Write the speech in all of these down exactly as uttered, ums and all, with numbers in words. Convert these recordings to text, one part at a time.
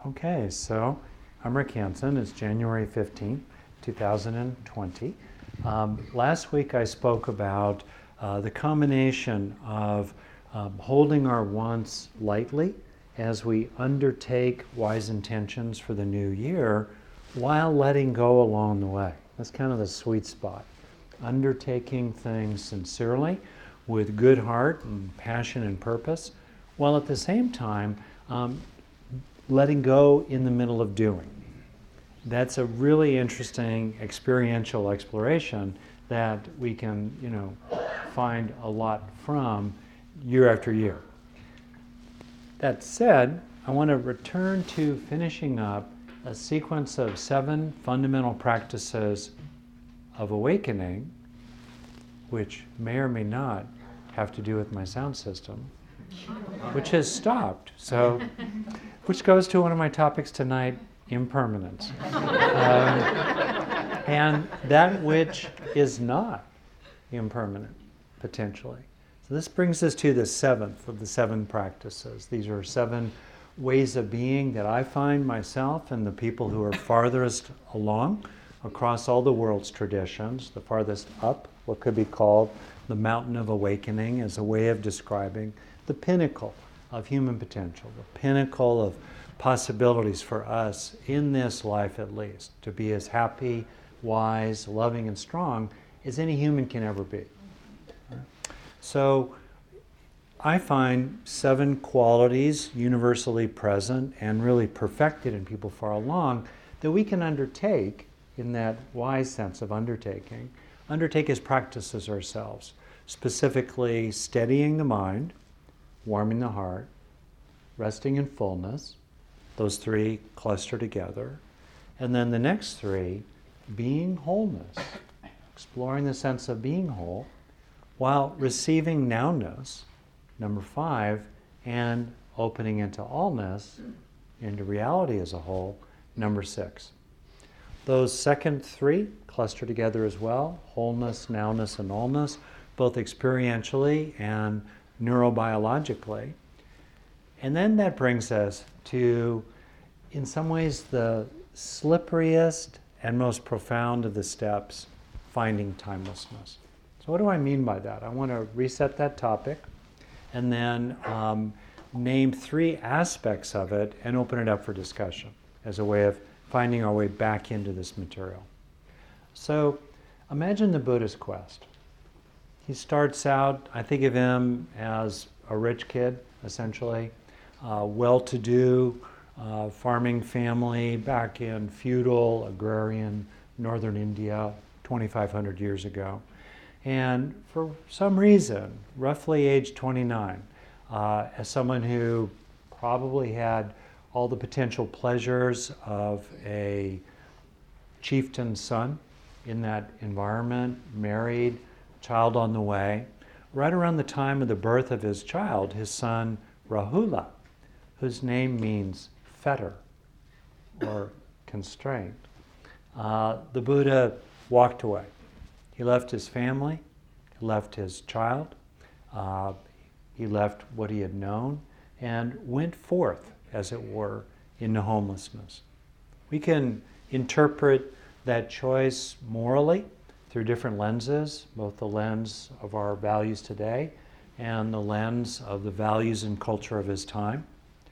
Okay, so I'm Rick Hansen. It's January fifteenth, two thousand twenty. Um, last week I spoke about uh, the combination of um, holding our wants lightly as we undertake wise intentions for the new year while letting go along the way. That's kind of the sweet spot. Undertaking things sincerely with good heart and passion and purpose, while at the same time um, letting go in the middle of doing. That's a really interesting experiential exploration that we can, you know, find a lot from year after year. That said, I want to return to finishing up a sequence of seven fundamental practices of awakening, which may or may not have to do with my sound system, which has stopped. So, which goes to one of my topics tonight, impermanence. um, and that which is not impermanent, potentially. So this brings us to the seventh of the seven practices. These are seven ways of being that I find myself and the people who are farthest along across all the world's traditions, the farthest up, what could be called the mountain of awakening, as a way of describing the pinnacle of human potential, the pinnacle of possibilities for us in this life at least, to be as happy, wise, loving, and strong as any human can ever be. So I find seven qualities universally present and really perfected in people far along that we can undertake in that wise sense of undertaking, undertake as practices ourselves, specifically steadying the mind, warming the heart, resting in fullness. Those three cluster together. And then the next three, being wholeness, exploring the sense of being whole, while receiving nowness, number five, and opening into allness, into reality as a whole, number six. Those second three cluster together as well, wholeness, nowness, and allness, both experientially and neurobiologically. And then that brings us to, in some ways, the slipperiest and most profound of the steps, finding timelessness. So what do I mean by that? I want to reset that topic and then um, name three aspects of it and open it up for discussion as a way of finding our way back into this material. So imagine the Buddha's quest. He starts out, I think of him as a rich kid, essentially, uh, well-to-do, uh, farming family back in feudal, agrarian, northern India, twenty-five hundred years ago. And for some reason, roughly age twenty-nine, uh, as someone who probably had all the potential pleasures of a chieftain's son in that environment, married, child on the way, right around the time of the birth of his child, his son Rahula, whose name means fetter or constraint, uh, the Buddha walked away. He left his family, he left his child, uh, he left what he had known, and went forth, as it were, into homelessness. We can interpret that choice morally through different lenses, both the lens of our values today and the lens of the values and culture of his time.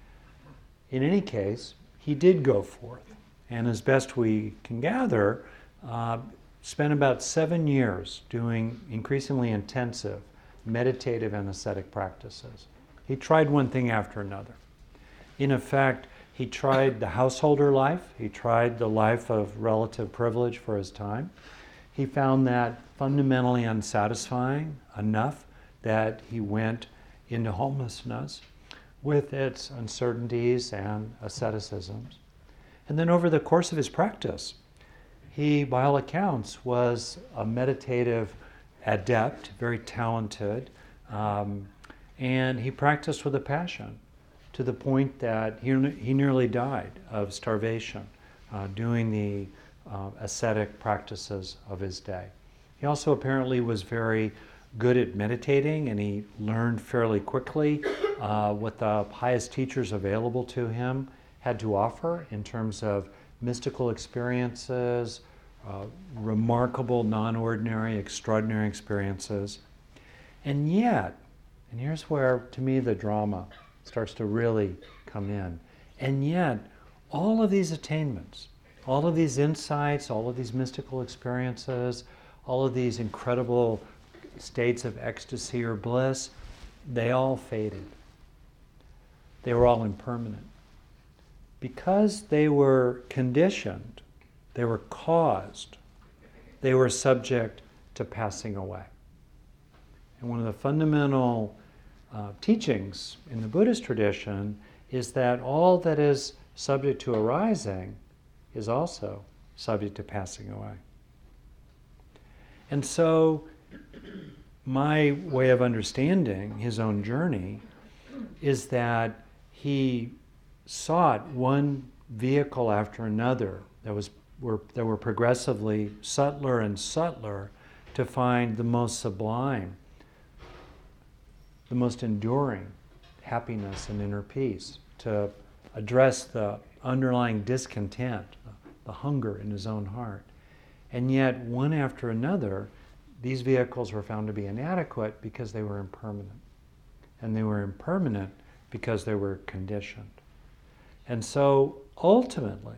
In any case, he did go forth, and as best we can gather, uh, spent about seven years doing increasingly intensive meditative and ascetic practices. He tried one thing after another. In effect, he tried the householder life, he tried the life of relative privilege for his time. He found that fundamentally unsatisfying enough that he went into homelessness with its uncertainties and asceticisms. And then over the course of his practice, he, by all accounts, was a meditative adept, very talented, um, and he practiced with a passion to the point that he, he nearly died of starvation uh, doing the uh, ascetic practices of his day. He also apparently was very good at meditating, and he learned fairly quickly uh, with the highest teachers available to him had to offer in terms of mystical experiences, uh, remarkable, non-ordinary, extraordinary experiences. And yet, and here's where, to me, the drama starts to really come in. And yet, all of these attainments, all of these insights, all of these mystical experiences, all of these incredible states of ecstasy or bliss, they all faded. They were all impermanent. Because they were conditioned, they were caused, they were subject to passing away. And one of the fundamental uh, teachings in the Buddhist tradition is that all that is subject to arising is also subject to passing away. And so my way of understanding his own journey is that he sought one vehicle after another that was were, that were progressively subtler and subtler to find the most sublime, the most enduring happiness and inner peace, to address the underlying discontent, the hunger in his own heart. And yet, one after another, these vehicles were found to be inadequate because they were impermanent. And they were impermanent because they were conditioned. And so, ultimately,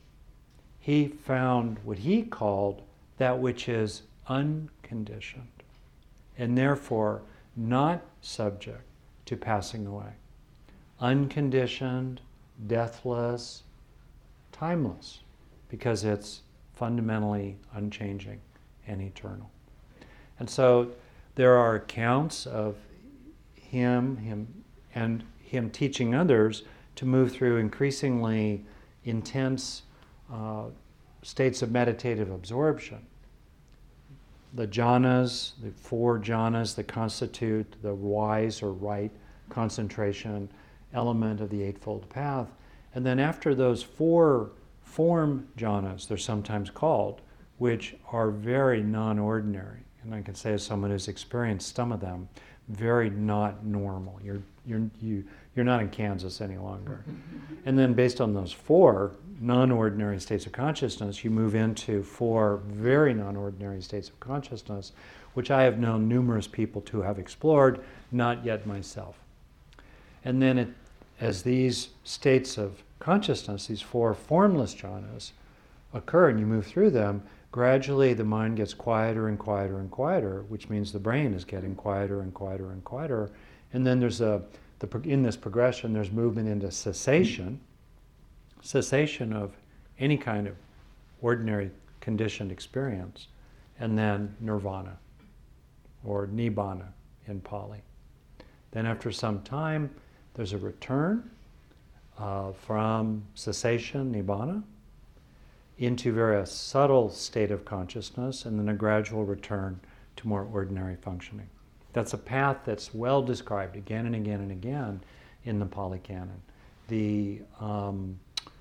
he found what he called that which is unconditioned, and therefore not subject to passing away. Unconditioned, deathless, timeless, because it's fundamentally unchanging and eternal. And so there are accounts of him, him, and him teaching others to move through increasingly intense uh, states of meditative absorption. The jhanas, the four jhanas that constitute the wise or right concentration element of the Eightfold Path. And then after those four form jhanas, they're sometimes called, which are very non-ordinary. And I can say, as someone who's experienced some of them, very not normal. You're, you're, you, you're not in Kansas any longer. And then based on those four non-ordinary states of consciousness, you move into four very non-ordinary states of consciousness, which I have known numerous people to have explored, not yet myself. And then it, as these states of consciousness, these four formless jhanas, occur and you move through them, gradually the mind gets quieter and quieter and quieter, which means the brain is getting quieter and quieter and quieter. And then there's a, the, in this progression, there's movement into cessation, cessation of any kind of ordinary conditioned experience, and then nirvana, or nibbana in Pali. Then after some time, there's a return uh, from cessation, nibbana, into very subtle state of consciousness, and then a gradual return to more ordinary functioning. That's a path that's well described again and again and again in the Pali Canon. The um,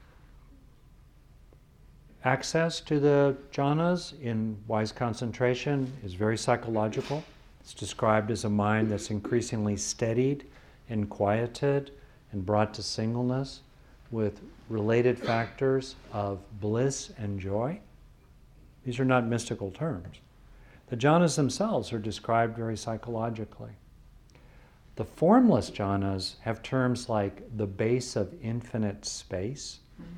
access to the jhanas in wise concentration is very psychological. It's described as a mind that's increasingly steadied and quieted and brought to singleness with related factors of bliss and joy. These are not mystical terms. The jhanas themselves are described very psychologically. The formless jhanas have terms like the base of infinite space.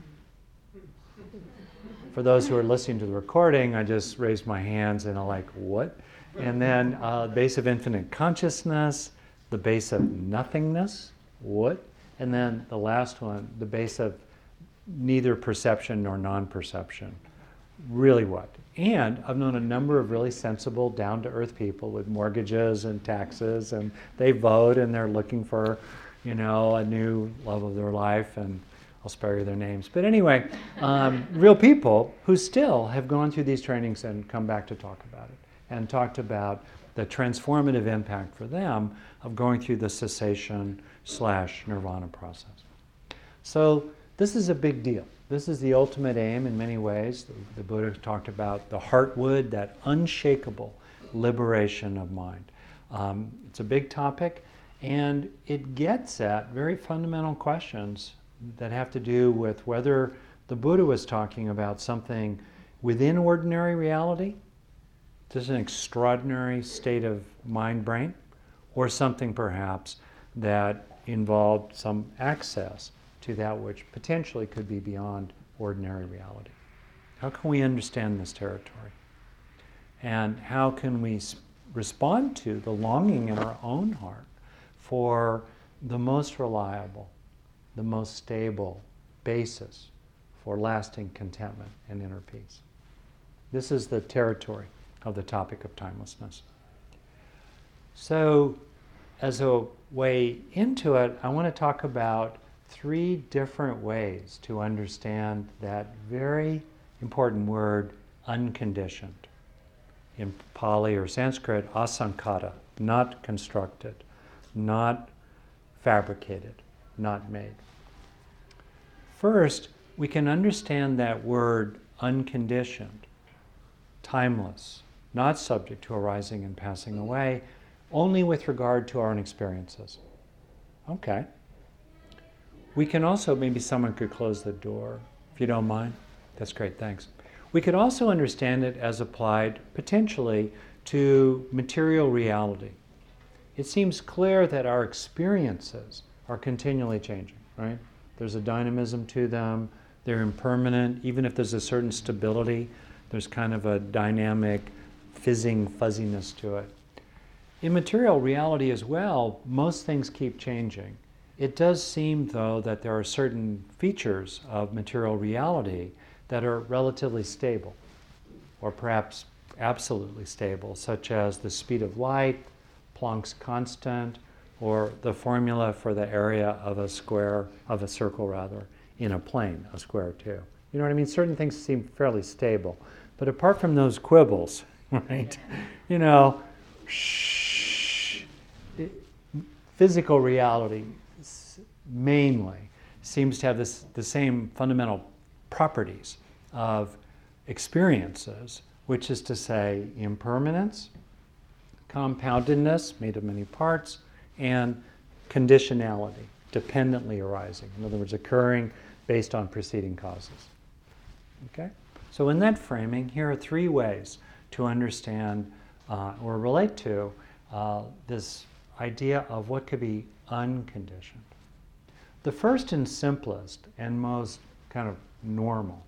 For those who are listening to the recording, I just raised my hands and I'm like, what? And then uh, base of infinite consciousness, the base of nothingness, what? And then the last one, the base of neither perception nor non-perception. Really what? And I've known a number of really sensible, down-to-earth people with mortgages and taxes, and they vote and they're looking for, you know, a new love of their life, and I'll spare you their names. But anyway, um, real people who still have gone through these trainings and come back to talk about it, and talked about the transformative impact for them of going through the cessation slash nirvana process. So this is a big deal. This is the ultimate aim in many ways. The, the Buddha talked about the heartwood, that unshakable liberation of mind. Um, it's a big topic, and it gets at very fundamental questions that have to do with whether the Buddha was talking about something within ordinary reality, just an extraordinary state of mind-brain, or something perhaps that involved some access to that which potentially could be beyond ordinary reality. How can we understand this territory? And how can we respond to the longing in our own heart for the most reliable, the most stable basis for lasting contentment and inner peace? This is the territory of the topic of timelessness. So, as a way into it, I want to talk about three different ways to understand that very important word, unconditioned. In Pali or Sanskrit, asankata, not constructed, not fabricated, not made. First, we can understand that word unconditioned, timeless, not subject to arising and passing away, only with regard to our own experiences. Okay. We can also, maybe someone could close the door, if you don't mind. That's great, thanks. We could also understand it as applied, potentially, to material reality. It seems clear that our experiences are continually changing, right? There's a dynamism to them. They're impermanent. Even if there's a certain stability, there's kind of a dynamic, fizzing fuzziness to it. In material reality as well, most things keep changing. It does seem, though, that there are certain features of material reality that are relatively stable, or perhaps absolutely stable, such as the speed of light, Planck's constant, or the formula for the area of a square, of a circle rather, in a plane, a square too. You know what I mean? Certain things seem fairly stable. But apart from those quibbles, right, you know, shh, physical reality mainly seems to have this, the same fundamental properties of experiences, which is to say impermanence, compoundedness, made of many parts, and conditionality, dependently arising. In other words, occurring based on preceding causes. Okay? So in that framing, here are three ways to understand uh, or relate to uh, this idea of what could be unconditioned. The first and simplest and most kind of normal,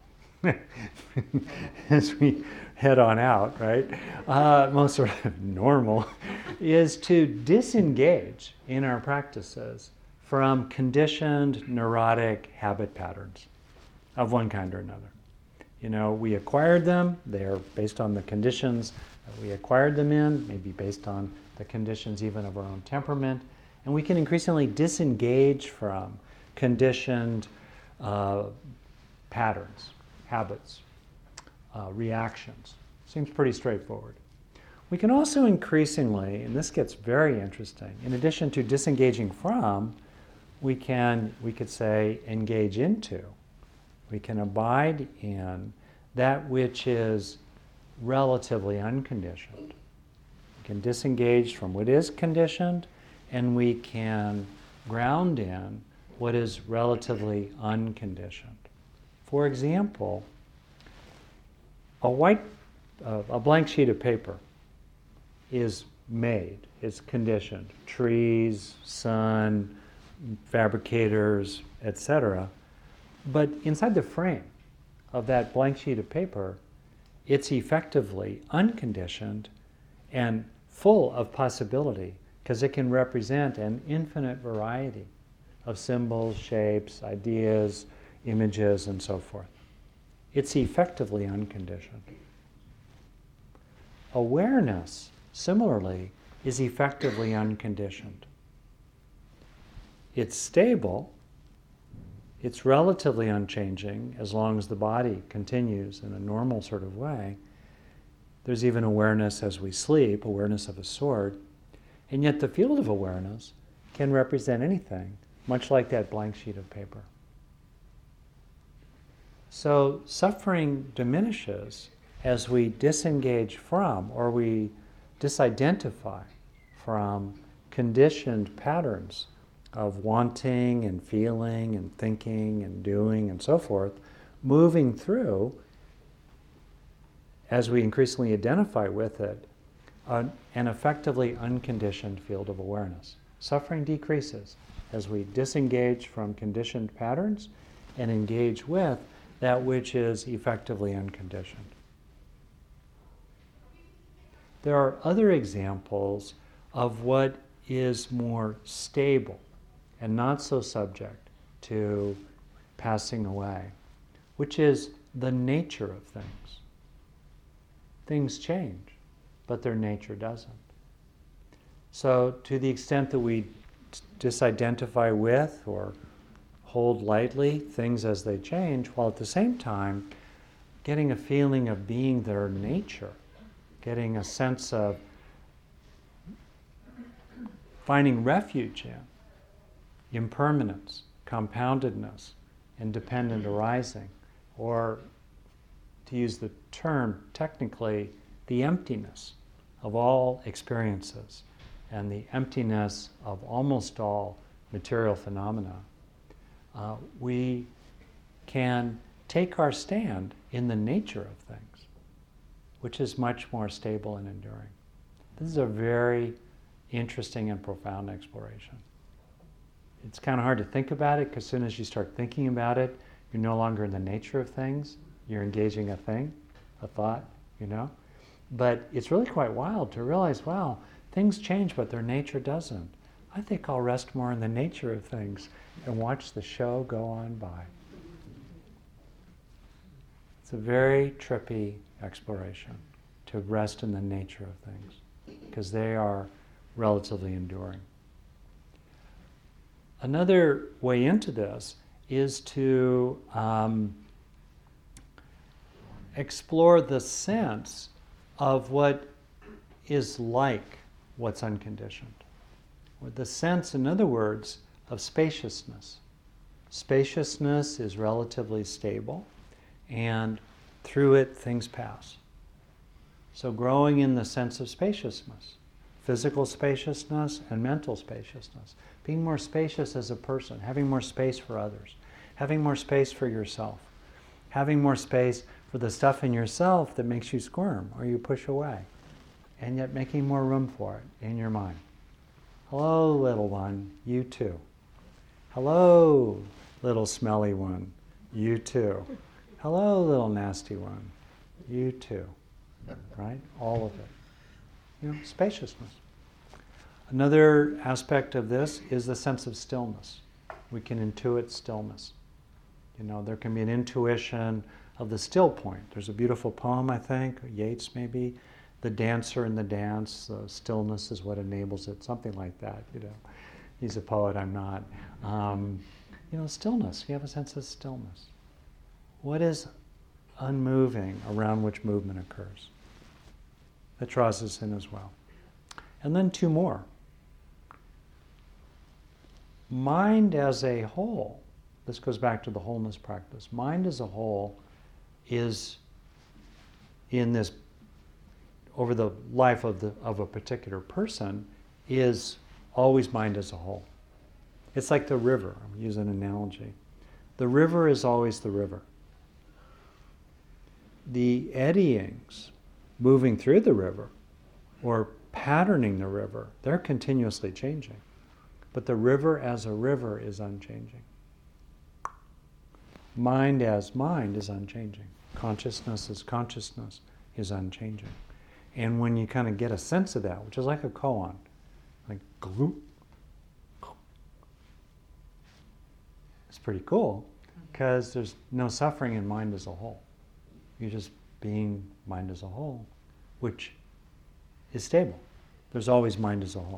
as we head on out, right? Uh, most sort of normal is to disengage in our practices from conditioned neurotic habit patterns of one kind or another. You know, we acquired them. They are based on the conditions that we acquired them in, maybe based on the conditions even of our own temperament. And we can increasingly disengage from conditioned uh, patterns, habits, uh, reactions. Seems pretty straightforward. We can also increasingly, and this gets very interesting, in addition to disengaging from, we can, we could say, engage into. We can abide in that which is relatively unconditioned. We can disengage from what is conditioned, and we can ground in what is relatively unconditioned. For example, a white, uh, a blank sheet of paper is made, it's conditioned. Trees, sun, fabricators, et cetera. But inside the frame of that blank sheet of paper, it's effectively unconditioned and full of possibility, because it can represent an infinite variety of symbols, shapes, ideas, images, and so forth. It's effectively unconditioned. Awareness, similarly, is effectively unconditioned. It's stable, it's relatively unchanging as long as the body continues in a normal sort of way. There's even awareness as we sleep, awareness of a sort, and yet the field of awareness can represent anything, much like that blank sheet of paper. So suffering diminishes as we disengage from, or we disidentify from, conditioned patterns of wanting and feeling and thinking and doing and so forth, moving through, as we increasingly identify with it, an, an effectively unconditioned field of awareness. Suffering decreases as we disengage from conditioned patterns and engage with that which is effectively unconditioned. There are other examples of what is more stable and not so subject to passing away, which is the nature of things. Things change, but their nature doesn't. So to the extent that we disidentify with or hold lightly things as they change, while at the same time getting a feeling of being their nature, getting a sense of finding refuge in impermanence, compoundedness, independent arising, or to use the term technically, the emptiness of all experiences and the emptiness of almost all material phenomena, uh, we can take our stand in the nature of things, which is much more stable and enduring. This is a very interesting and profound exploration. It's kind of hard to think about it because as soon as you start thinking about it, you're no longer in the nature of things. You're engaging a thing, a thought, you know. But it's really quite wild to realize, wow, things change, but their nature doesn't. I think I'll rest more in the nature of things and watch the show go on by. It's a very trippy exploration to rest in the nature of things because they are relatively enduring. Another way into this is to um, explore the sense of what is like what's unconditioned. With the sense, in other words, of spaciousness. Spaciousness is relatively stable, and through it things pass. So growing in the sense of spaciousness, physical spaciousness and mental spaciousness, being more spacious as a person, having more space for others, having more space for yourself, having more space for the stuff in yourself that makes you squirm or you push away, and yet making more room for it in your mind. Hello, little one, you too. Hello, little smelly one, you too. Hello, little nasty one, you too. Right? All of it. You know, spaciousness. Another aspect of this is the sense of stillness. We can intuit stillness. You know, there can be an intuition of the still point. There's a beautiful poem, I think, Yeats maybe, The Dancer in the Dance, uh, stillness is what enables it, something like that, you know. He's a poet, I'm not. Um, you know, stillness, you have a sense of stillness. What is unmoving around which movement occurs? That draws us in as well. And then two more. Mind as a whole, this goes back to the wholeness practice. Mind as a whole is in this, over the life of the of a particular person, is always mind as a whole. It's like the river. I'm using an analogy. The river is always the river. The eddyings moving through the river or patterning the river, they're continuously changing. But the river as a river is unchanging. Mind as mind is unchanging. Consciousness as consciousness is unchanging. And when you kind of get a sense of that, which is like a koan, like gloop, it's pretty cool because there's no suffering in mind as a whole. You're just being mind as a whole, which is stable. There's always mind as a whole.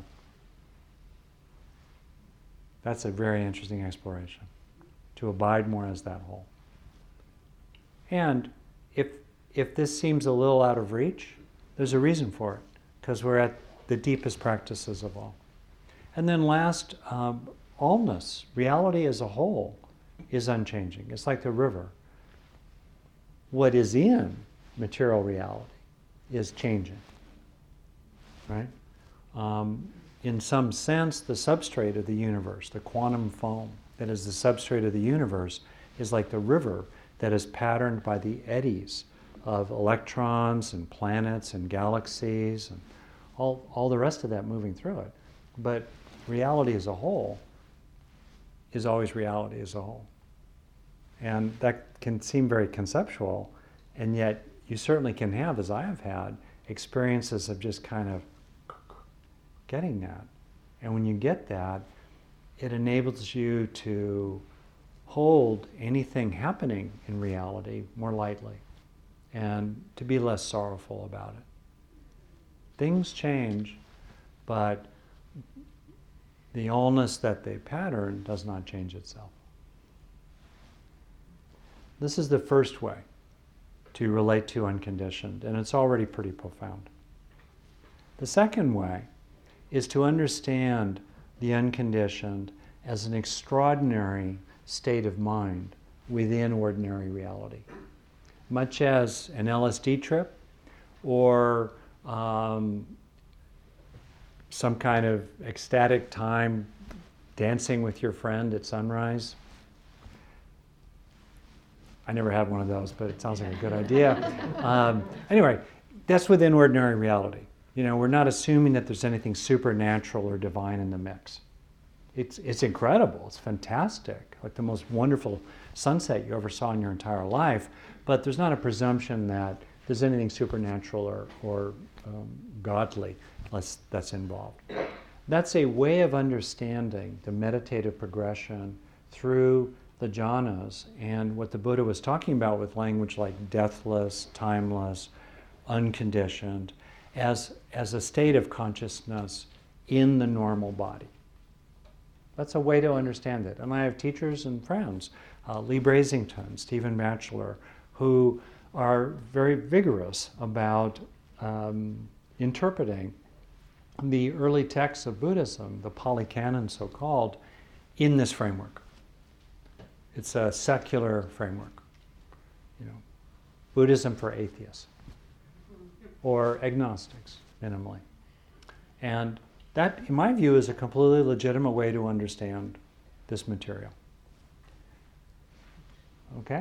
That's a very interesting exploration, to abide more as that whole. And if if this seems a little out of reach, there's a reason for it, because we're at the deepest practices of all. And then last, um, allness, reality as a whole, is unchanging. It's like the river. What is in material reality is changing, right? Um, in some sense, the substrate of the universe, the quantum foam that is the substrate of the universe, is like the river that is patterned by the eddies of electrons and planets and galaxies and all, all the rest of that moving through it. But reality as a whole is always reality as a whole. And that can seem very conceptual, and yet you certainly can have, as I have had, experiences of just kind of getting that. And when you get that, it enables you to hold anything happening in reality more lightly and to be less sorrowful about it. Things change, but the allness that they pattern does not change itself. This is the first way to relate to unconditioned, and it's already pretty profound. The second way is to understand the unconditioned as an extraordinary state of mind within ordinary reality. Much as an L S D trip or um, some kind of ecstatic time dancing with your friend at sunrise. I never had one of those, but it sounds like a good idea. Um, anyway, that's within ordinary reality. You know, we're not assuming that there's anything supernatural or divine in the mix. It's it's incredible. It's fantastic. Like the most wonderful sunset you ever saw in your entire life. But there's not a presumption that there's anything supernatural or, or um, godly that's, that's involved. That's a way of understanding the meditative progression through the jhanas and what the Buddha was talking about with language like deathless, timeless, unconditioned, as, as a state of consciousness in the normal body. That's a way to understand it. And I have teachers and friends, uh, Lee Brasington, Stephen Batchelor, who are very vigorous about um, interpreting the early texts of Buddhism, the Pali Canon so-called, in this framework. It's a secular framework. You know, Buddhism for atheists or agnostics, minimally. And that, in my view, is a completely legitimate way to understand this material. Okay?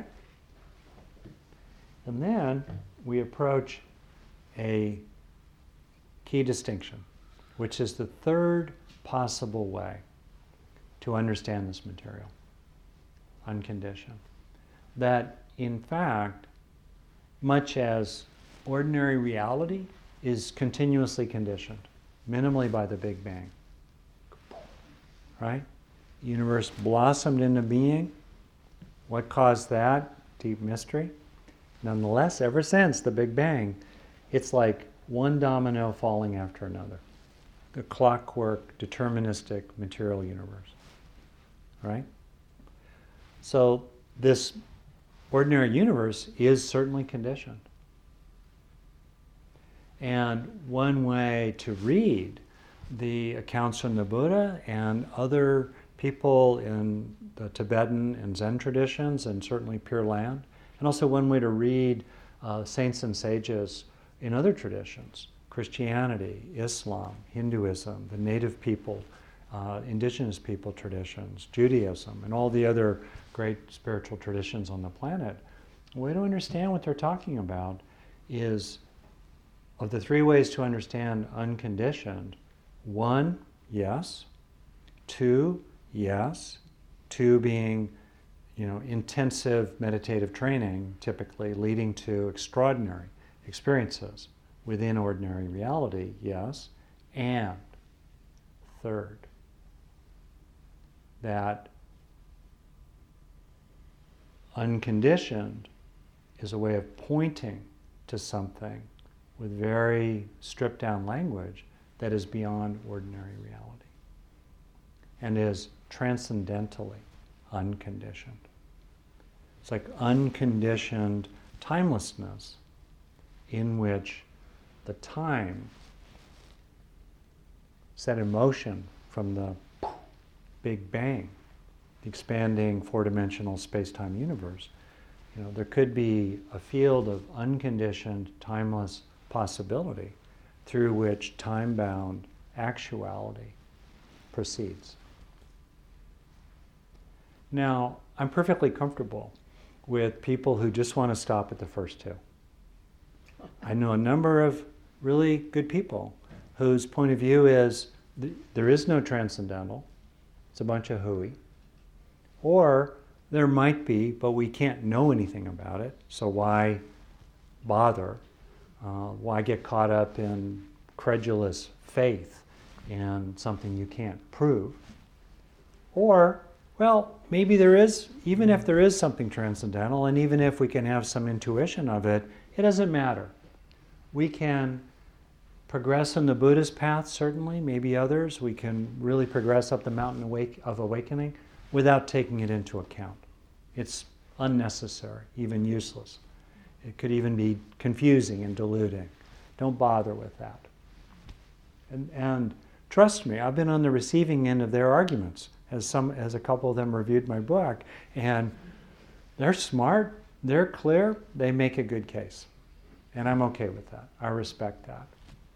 And then we approach a key distinction, which is the third possible way to understand this material, unconditioned. That, in fact, much as ordinary reality is continuously conditioned, minimally by the Big Bang, right? The universe blossomed into being. What caused that? Deep mystery. Nonetheless, ever since the Big Bang, it's like one domino falling after another. The clockwork, deterministic material universe, right? So this ordinary universe is certainly conditioned. And one way to read the accounts from the Buddha and other people in the Tibetan and Zen traditions, and certainly Pure Land, and also one way to read uh, saints and sages in other traditions, Christianity, Islam, Hinduism, the native people, uh, indigenous people traditions, Judaism, and all the other great spiritual traditions on the planet. A way to understand what they're talking about is, of the three ways to understand unconditioned, one, yes. Two, yes. Two being, you know, intensive meditative training, typically leading to extraordinary experiences within ordinary reality, yes. And third, that unconditioned is a way of pointing to something with very stripped down language that is beyond ordinary reality and is transcendentally unconditioned. It's like unconditioned timelessness in which the time set in motion from the Big Bang, the expanding four-dimensional space-time universe. You know, there could be a field of unconditioned, timeless possibility through which time-bound actuality proceeds. Now, I'm perfectly comfortable with people who just want to stop at the first two. I know a number of really good people whose point of view is th- there is no transcendental, it's a bunch of hooey. Or there might be, but we can't know anything about it, so why bother? Uh, why get caught up in credulous faith in something you can't prove? Or, well, maybe there is, even if there is something transcendental, and even if we can have some intuition of it, it doesn't matter. We can progress in the Buddhist path, certainly, maybe others. We can really progress up the mountain awake, of awakening without taking it into account. It's unnecessary, even useless. It could even be confusing and deluding. Don't bother with that. And, and trust me, I've been on the receiving end of their arguments, as some, as a couple of them reviewed my book, and they're smart, they're clear, they make a good case. And I'm okay with that. I respect that.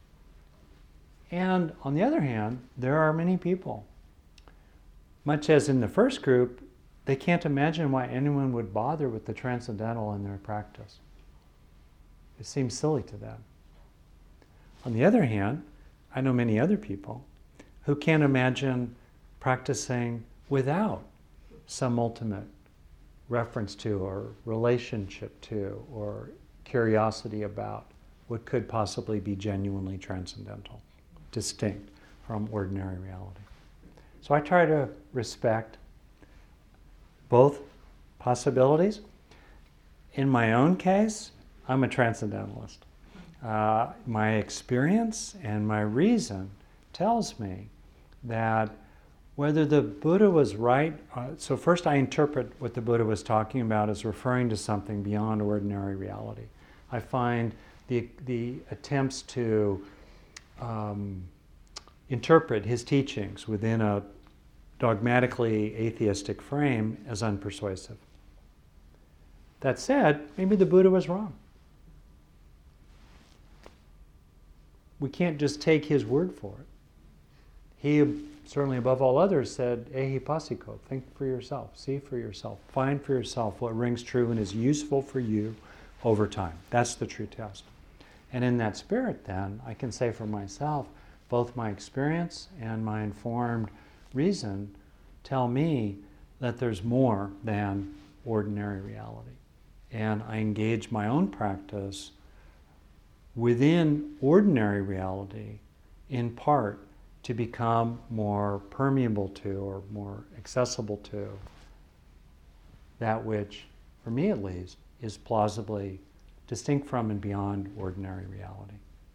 And on the other hand, there are many people, much as in the first group, they can't imagine why anyone would bother with the transcendental in their practice. It seems silly to them. On the other hand, I know many other people who can't imagine practicing without some ultimate reference to or relationship to or curiosity about what could possibly be genuinely transcendental, distinct from ordinary reality. So I try to respect both possibilities. In my own case, I'm a transcendentalist. Uh, my experience and my reason tells me that whether the Buddha was right, uh, so first I interpret what the Buddha was talking about as referring to something beyond ordinary reality. I find the, the attempts to um, interpret his teachings within a dogmatically atheistic frame as unpersuasive. That said, maybe the Buddha was wrong. We can't just take his word for it. He, certainly above all others, said, ehi passiko, think for yourself, see for yourself, find for yourself what rings true and is useful for you over time. That's the true test. And in that spirit, then, I can say for myself, both my experience and my informed reason tell me that there's more than ordinary reality. And I engage my own practice within ordinary reality, in part, to become more permeable to or more accessible to that which, for me at least, is plausibly distinct from and beyond ordinary reality.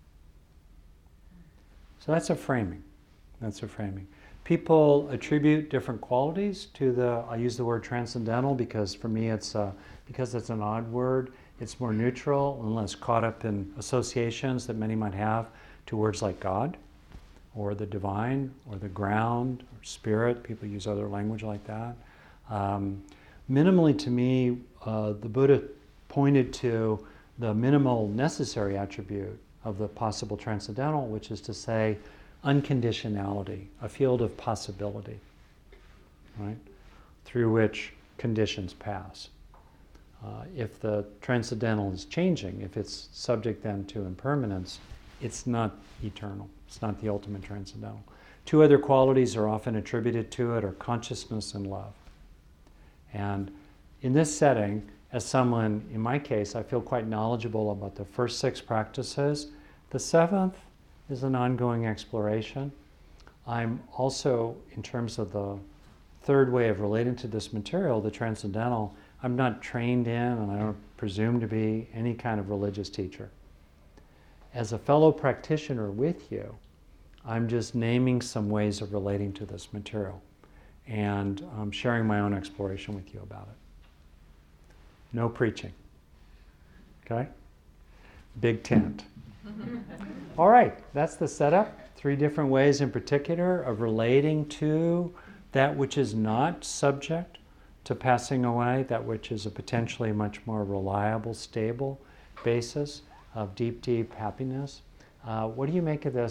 So that's a framing. That's a framing. People attribute different qualities to the, I use the word transcendental because for me it's, uh, because it's an odd word, it's more neutral and less caught up in associations that many might have to words like God, or the divine, or the ground, or spirit. People use other language like that. Um, minimally to me, uh, the Buddha pointed to the minimal necessary attribute of the possible transcendental, which is to say unconditionality, a field of possibility, right, through which conditions pass. Uh, if the transcendental is changing, if it's subject then to impermanence, it's not eternal. It's not the ultimate transcendental. Two other qualities are often attributed to it are consciousness and love. And in this setting, as someone, in my case, I feel quite knowledgeable about the first six practices. The seventh is an ongoing exploration. I'm also, in terms of the third way of relating to this material, the transcendental, I'm not trained in, and I don't presume to be, any kind of religious teacher. As a fellow practitioner with you, I'm just naming some ways of relating to this material and um, sharing my own exploration with you about it. No preaching. Okay? Big tent. All right, that's the setup. Three different ways in particular of relating to that which is not subject to passing away, that which is a potentially much more reliable, stable basis of deep, deep happiness. Uh, what do you make of this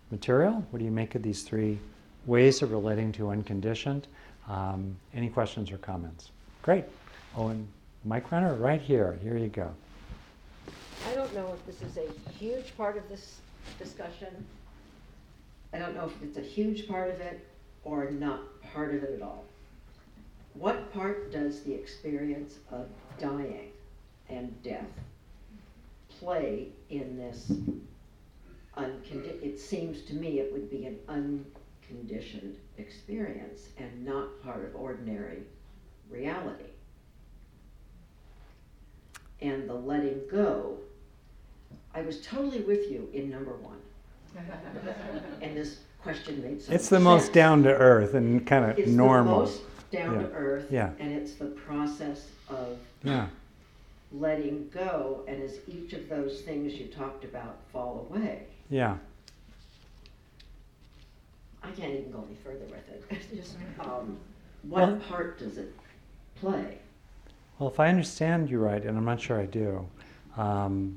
material? What do you make of these three ways of relating to unconditioned? Um, any questions or comments? Great. Oh, and Mike Renner, right here. Here you go. I don't know if this is a huge part of this discussion. I don't know if it's a huge part of it or not part of it at all. What part does the experience of dying and death play in this uncondi- it seems to me it would be an unconditioned experience and not part of ordinary reality. And the letting go, I was totally with you in number one. And this question made so much sense. It's the most down to earth and kind of It's normal. It's the most down Yeah. to earth, Yeah. and it's the process of Yeah. letting go, and as each of those things you talked about fall away, Yeah. I can't even go any further with it. It's just, um, what Well- part does it play? Well, if I understand you right, and I'm not sure I do, um,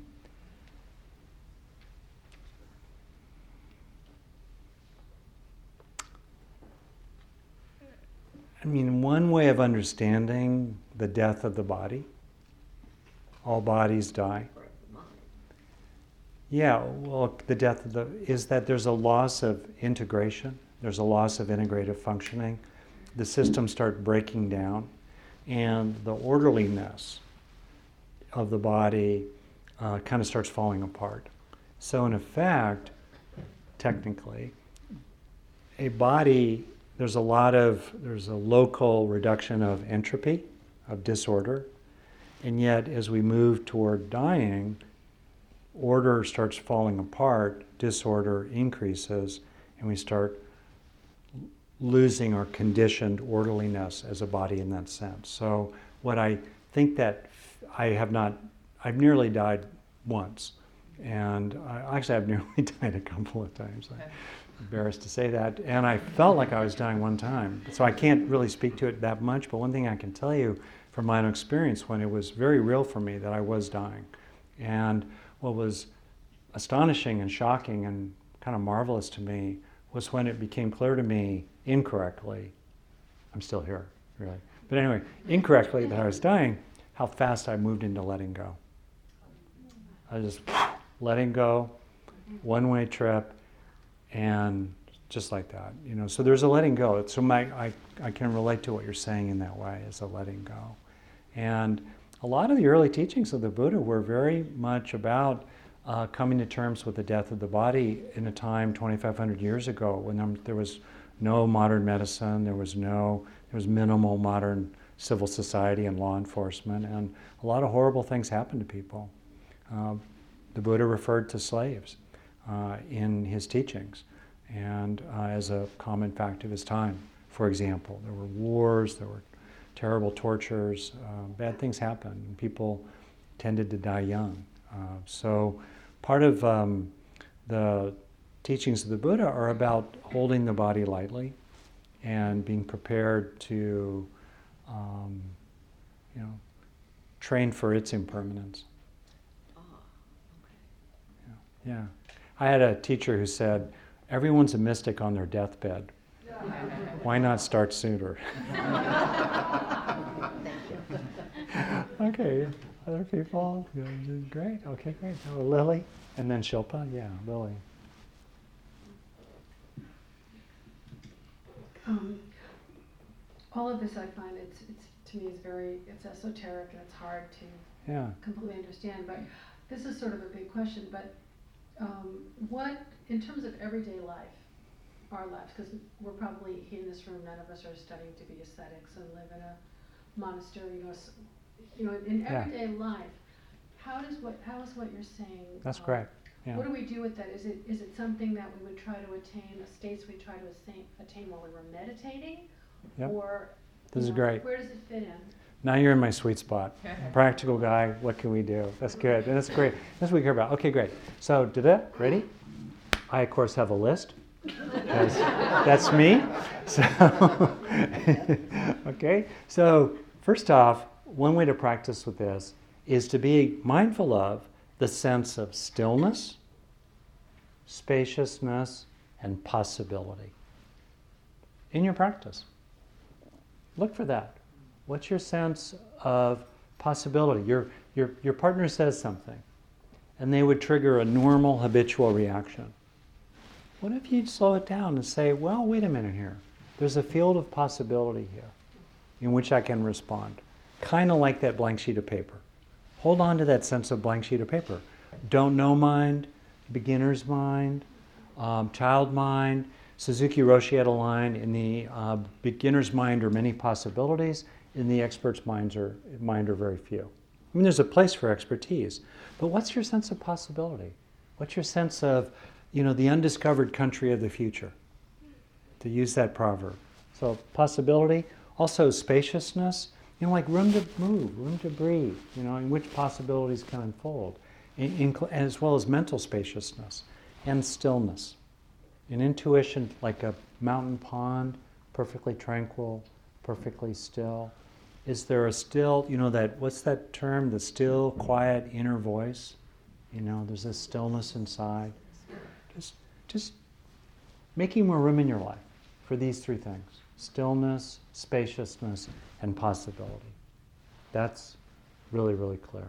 I mean, one way of understanding the death of the body, all bodies die. Or the mind? Yeah, well, the death of the, is that there's a loss of integration, there's a loss of integrative functioning. The systems start breaking down, and the orderliness of the body uh, kind of starts falling apart. So in effect, technically, a body, there's a lot of, there's a local reduction of entropy, of disorder, and yet as we move toward dying, order starts falling apart, disorder increases, and we start losing our conditioned orderliness as a body in that sense. So what I think that I have not, I've nearly died once, and I, actually I've nearly died a couple of times. I'm embarrassed to say that, and I felt like I was dying one time. So I can't really speak to it that much, but one thing I can tell you from my own experience, when it was very real for me that I was dying. And what was astonishing and shocking and kind of marvelous to me was when it became clear to me incorrectly, I'm still here, really, but anyway, incorrectly that I was dying, how fast I moved into letting go. I was just letting go, one-way trip, and just like that, you know. So there's a letting go. So my, I, I can relate to what you're saying in that way, as a letting go. And a lot of the early teachings of the Buddha were very much about uh, coming to terms with the death of the body in a time twenty-five hundred years ago when there was no modern medicine, there was no, there was minimal modern civil society and law enforcement, and a lot of horrible things happened to people. Uh, the Buddha referred to slaves uh, in his teachings, and uh, as a common fact of his time. For example, there were wars, there were terrible tortures, uh, bad things happened, and people tended to die young. Uh, so part of um, the teachings of the Buddha are about holding the body lightly and being prepared to, um, you know, train for its impermanence. Oh, okay. Yeah. yeah. I had a teacher who said, everyone's a mystic on their deathbed. Why not start sooner? Okay, other people? Yeah, great, okay, great. Oh, Lily, and then Shilpa, yeah, Lily. Um, all of this I find, it's, it's to me is very, it's esoteric and it's hard to Yeah. completely understand, but this is sort of a big question, but um, what, in terms of everyday life, our lives, because we're probably in this room, none of us are studying to be ascetics and live in a monastery, you know, s- you know, in Yeah. everyday life, how does what, how is what you're saying? That's um, correct. Yeah. What do we do with that? Is it is it something that we would try to attain, states we try to attain, attain while we were meditating? Yep. Or, This you is know, great. where does it fit in? Now you're in my sweet spot. Practical guy, what can we do? That's good, and that's great. That's what we care about. Okay, great. So, did it? Ready? I, of course, have a list. Because that's me. So, okay. So, first off, one way to practice with this is to be mindful of the sense of stillness, spaciousness, and possibility. In your practice, look for that. What's your sense of possibility? Your, your, your partner says something, and they would trigger a normal habitual reaction. What if you slow it down and say, well, wait a minute here. There's a field of possibility here in which I can respond. Kind of like that blank sheet of paper. Hold on to that sense of blank sheet of paper. Don't know mind, beginner's mind, um, child mind. Suzuki Roshi had a line, in the uh, beginner's mind are many possibilities, in the expert's minds are, mind are very few. I mean, there's a place for expertise, but what's your sense of possibility? What's your sense of, you know, the undiscovered country of the future, to use that proverb? So possibility, also spaciousness, you know, like room to move, room to breathe, you know, in which possibilities can unfold, in, in, as well as mental spaciousness and stillness. An intuition like a mountain pond, perfectly tranquil, perfectly still. Is there a still, you know, that, what's that term, the still, quiet, inner voice? You know, there's a stillness inside. Just, just making more room in your life for these three things. Stillness, spaciousness, and possibility. That's really, really clear.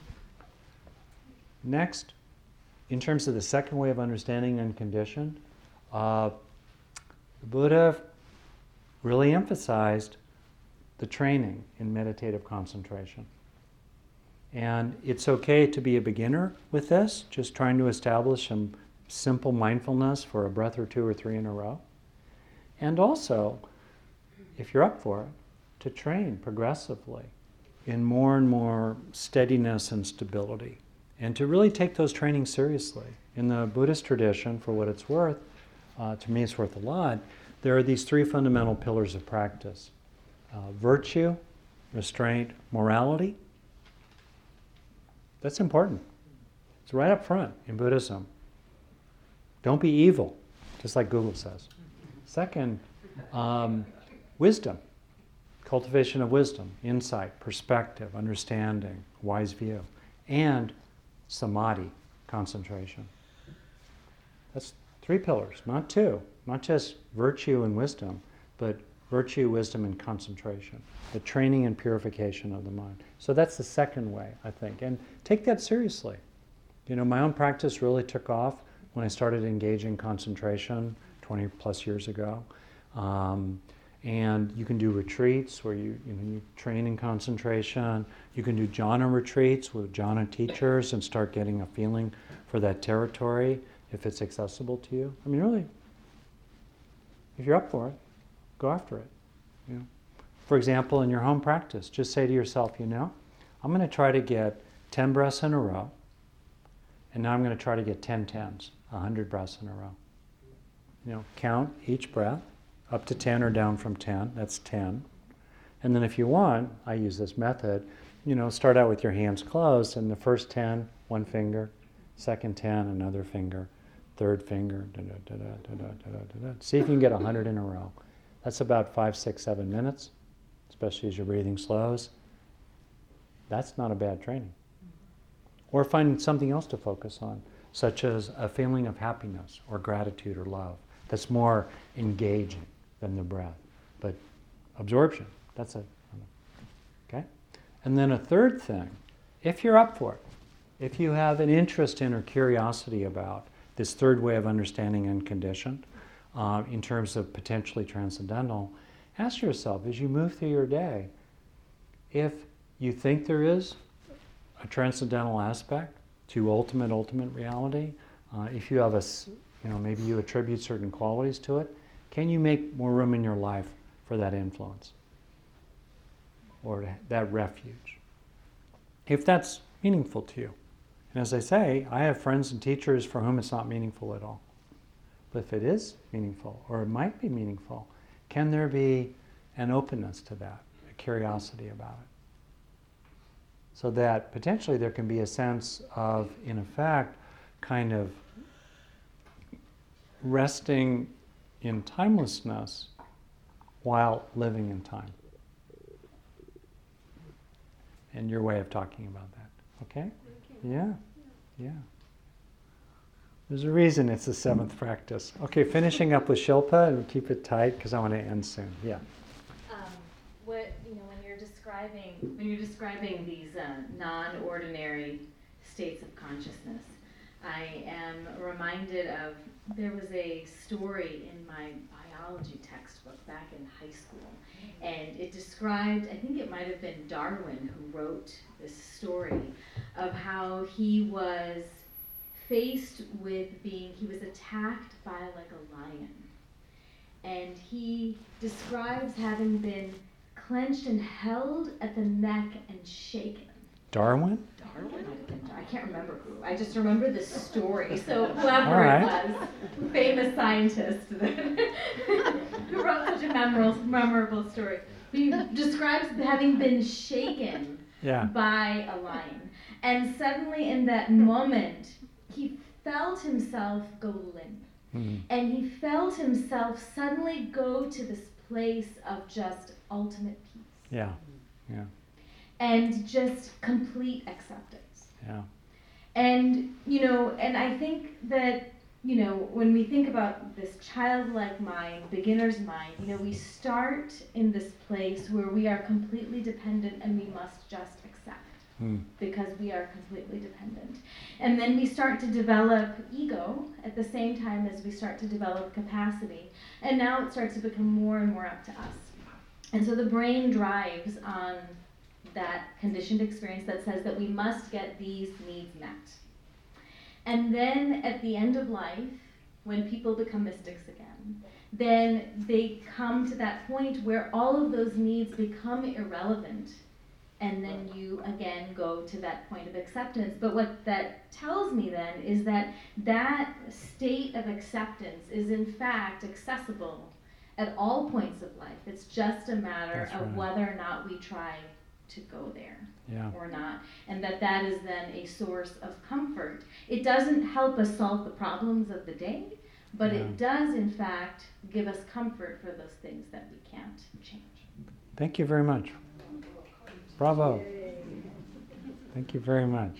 Next, in terms of the second way of understanding unconditioned, uh, the Buddha really emphasized the training in meditative concentration. And it's okay to be a beginner with this, just trying to establish some simple mindfulness for a breath or two or three in a row. And also, if you're up for it, to train progressively in more and more steadiness and stability. And to really take those trainings seriously. In the Buddhist tradition, for what it's worth, uh, to me it's worth a lot, there are these three fundamental pillars of practice. Uh, virtue, restraint, morality. That's important. It's right up front in Buddhism. Don't be evil, just like Google says. Second, um, wisdom, cultivation of wisdom, insight, perspective, understanding, wise view, and samadhi, concentration. That's three pillars, not two, not just virtue and wisdom, but virtue, wisdom, and concentration, the training and purification of the mind. So that's the second way, I think, and take that seriously. You know, my own practice really took off when I started engaging concentration twenty plus years ago. Um, and you can do retreats where you, you, know, you train in concentration. You can do jhana retreats with jhana teachers and start getting a feeling for that territory if it's accessible to you. I mean, really, if you're up for it, go after it. You know? For example, in your home practice, just say to yourself, you know, I'm going to try to get ten breaths in a row, and now I'm going to try to get ten tens, one hundred breaths in a row. You know, count each breath, up to ten or down from ten, that's ten. And then if you want, I use this method, you know, start out with your hands closed, and the first ten, one finger, second ten, another finger, third finger, da da da da da da da da. See if you can get one hundred in a row. That's about five, six, seven minutes, especially as your breathing slows. That's not a bad training. Or find something else to focus on, such as a feeling of happiness or gratitude or love. That's more engaging than the breath. But absorption, that's it. Okay? And then a third thing, if you're up for it, if you have an interest in or curiosity about this third way of understanding unconditioned, uh, in terms of potentially transcendental, ask yourself as you move through your day, if you think there is a transcendental aspect to ultimate, ultimate reality, uh, if you have a, you know, maybe you attribute certain qualities to it, can you make more room in your life for that influence or that refuge? If that's meaningful to you. And as I say, I have friends and teachers for whom it's not meaningful at all. But if it is meaningful, or it might be meaningful, can there be an openness to that, a curiosity about it? So that potentially there can be a sense of, in effect, kind of resting in timelessness while living in time. And your way of talking about that, okay? Yeah, yeah. There's a reason it's the seventh practice. Okay, finishing up with Shilpa, and keep it tight because I want to end soon. Yeah. Um, what you know when you're describing when you're describing these uh, non-ordinary states of consciousness, I am reminded of there was a story in my biology textbook back in high school, and it described, I think it might have been Darwin who wrote this story of how he was faced with being, he was attacked by like a lion. And he describes having been clenched and held at the neck and shaken. Darwin? Darwin? I can't remember who. I just remember this story. So whoever All right. it was, famous scientist who wrote such a memorable, memorable story. He describes having been shaken Yeah. by a lion. And suddenly in that moment, he felt himself go limp. Mm. And he felt himself suddenly go to this place of just ultimate peace. Yeah. Yeah. And just complete acceptance. Yeah. And, you know, and I think that, you know, when we think about this childlike mind, beginner's mind, you know, we start in this place where we are completely dependent and we must just accept. Mm. Because we are completely dependent. And then we start to develop ego at the same time as we start to develop capacity. And now it starts to become more and more up to us. And so the brain drives on that conditioned experience that says that we must get these needs met. And then at the end of life, when people become mystics again, then they come to that point where all of those needs become irrelevant. And then you again go to that point of acceptance. But what that tells me then is that that state of acceptance is in fact accessible at all points of life. It's just a matter That's of right. whether or not we try to go there Yeah. or not. And that that is then a source of comfort. It doesn't help us solve the problems of the day, but Yeah. it does in fact give us comfort for those things that we can't change. Thank you very much. Bravo. Thank you very much.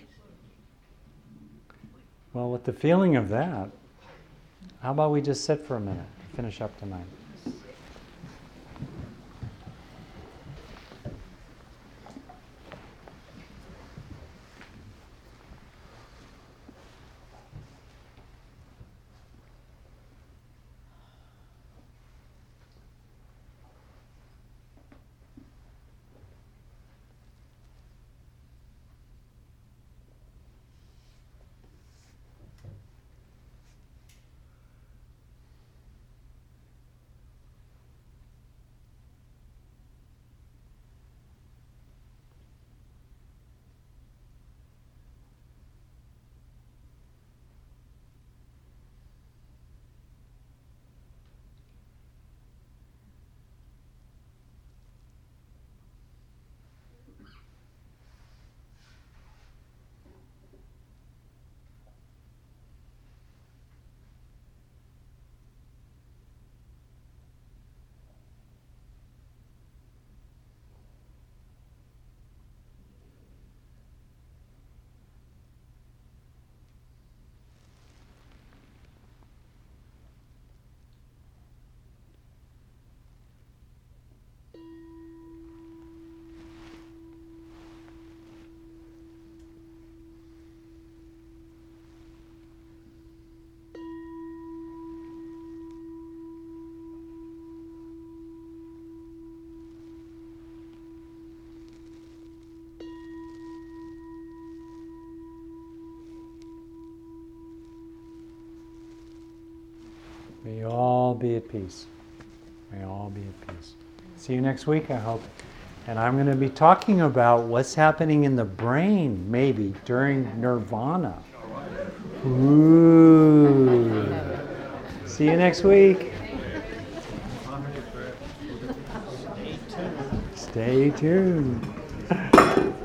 Well, with the feeling of that, how about we just sit for a minute to finish up tonight? May you all be at peace. May you all be at peace. See you next week, I hope. And I'm going to be talking about what's happening in the brain, maybe, during nirvana. Ooh. See you next week. Stay tuned.